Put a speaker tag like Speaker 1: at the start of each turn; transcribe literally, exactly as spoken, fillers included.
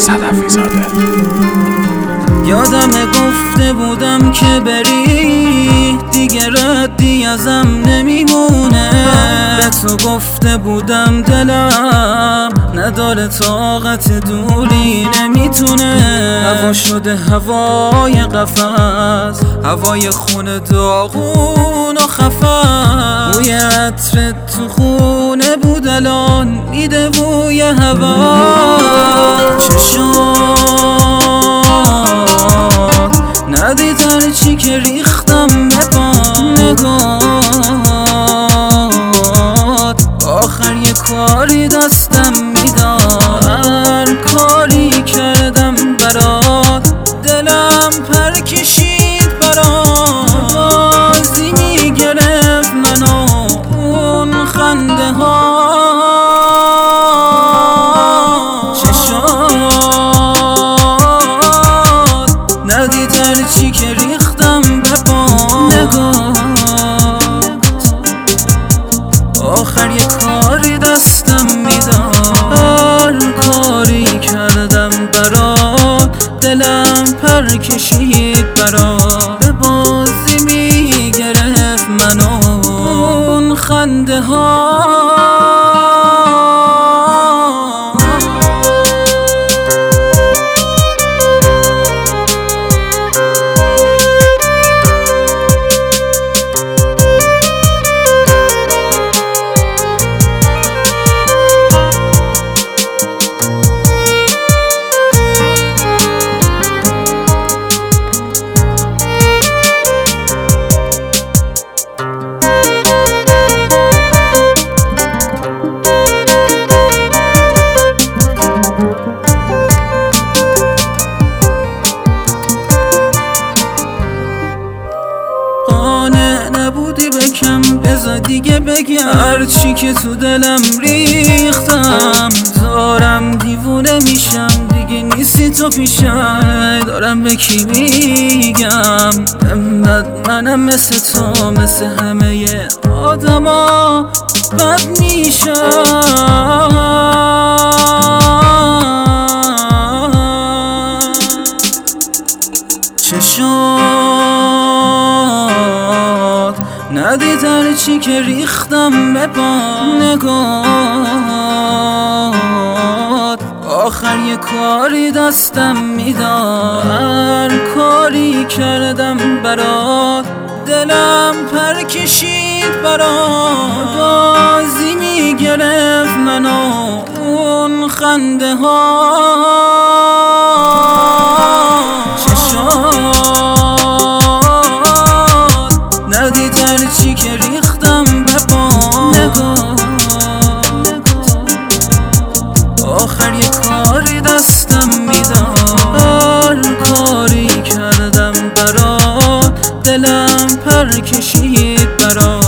Speaker 1: صدفی زاده.
Speaker 2: یادم گفته بودم که بری دیگه ردی ازم نمیمونه. به تو گفته بودم دلم نداره طاقت دوری نمیتونه. هوا شده هوای قفس، هوای خون داغون و خفت. بوی عطر تو خونه بود الان میده بوی هوا. چشات ندید هر چی که ریختم به پا. نگات آخر یه کاری دستم میداد. هر کاری کردم برات دلم پر کشید برات. بازی میگرفت منو اون خنده ها. چی که ریختم به پا. نگات آخر یه کاری دستم میداد. هر کاری کردم برات دلم پر کشید برات. به بازی میگرفت منو اون خنده ها. نبودی بکم بذار دیگه بگم هرچی که تو دلم ریختم. دارم دیوونه میشم دیگه نیستی تو پیشم. دارم به کی میگم انقدر منم مثل تو مثل همه آدما بد میشم. چشات ندید هر چی که ریختم به پا. نگات آخر یه کاری دستم میداد. هر کاری کردم برات دلم پر کشید برات. بازی میگرفت منو اون خنده ها. ندید هر چی که ریختم به پا. نگات آخر یه کاری دستم میداد. هر کاری کردم برات دلم پر کشید برات.